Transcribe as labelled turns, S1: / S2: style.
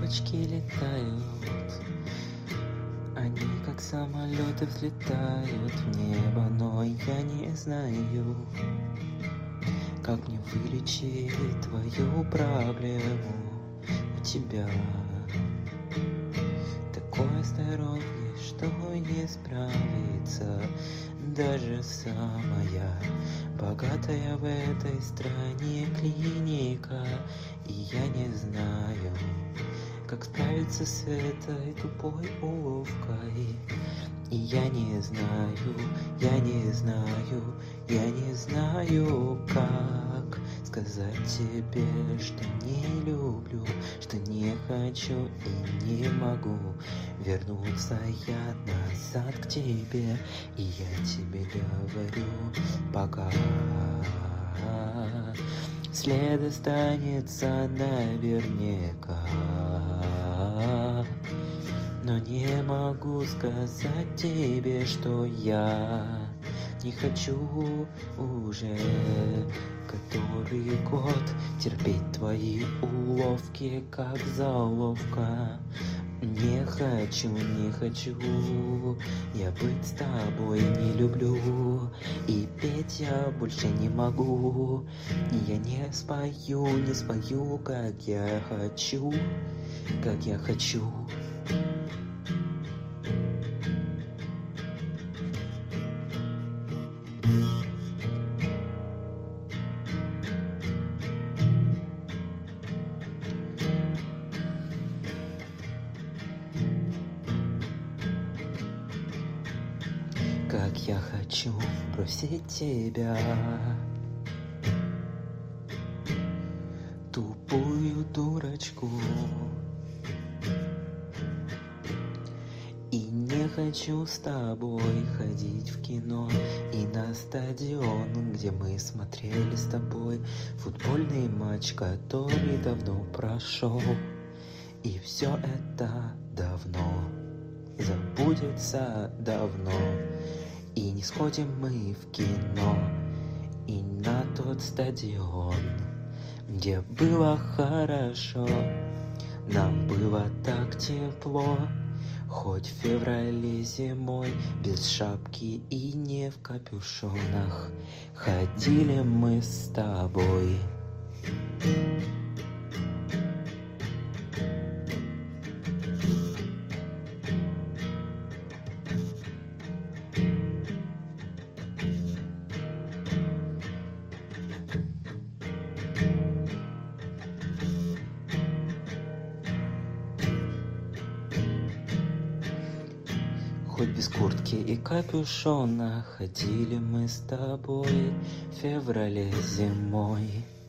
S1: бабочки летают, они как самолеты взлетают в небо, но я не знаю, как мне вылечить твою проблему. У тебя такое здоровье, что не справится даже самая богатая в этой стране клиника. И я не знаю, как справиться с этой тупой уловкой. И я не знаю, как сказать тебе, что не люблю, что не хочу и не могу вернуться я назад к тебе. И я тебе говорю, пока след останется наверняка, но не могу сказать тебе, что я не хочу уже который год терпеть твои уловки, как заловка. Не хочу я быть с тобой не люблю, и петь я больше не могу. Я не спою, как я хочу. Как я хочу бросить тебя, тупую дурочку. И не хочу с тобой ходить в кино и на стадион, где мы смотрели с тобой футбольный матч, который давно прошел. И все это давно забудется давно. И не сходим мы в кино и на тот стадион, где было хорошо, нам было так тепло. Хоть в феврале зимой, без шапки и не в капюшонах, ходили мы с тобой. Хоть без куртки и капюшона ходили мы с тобой в феврале зимой.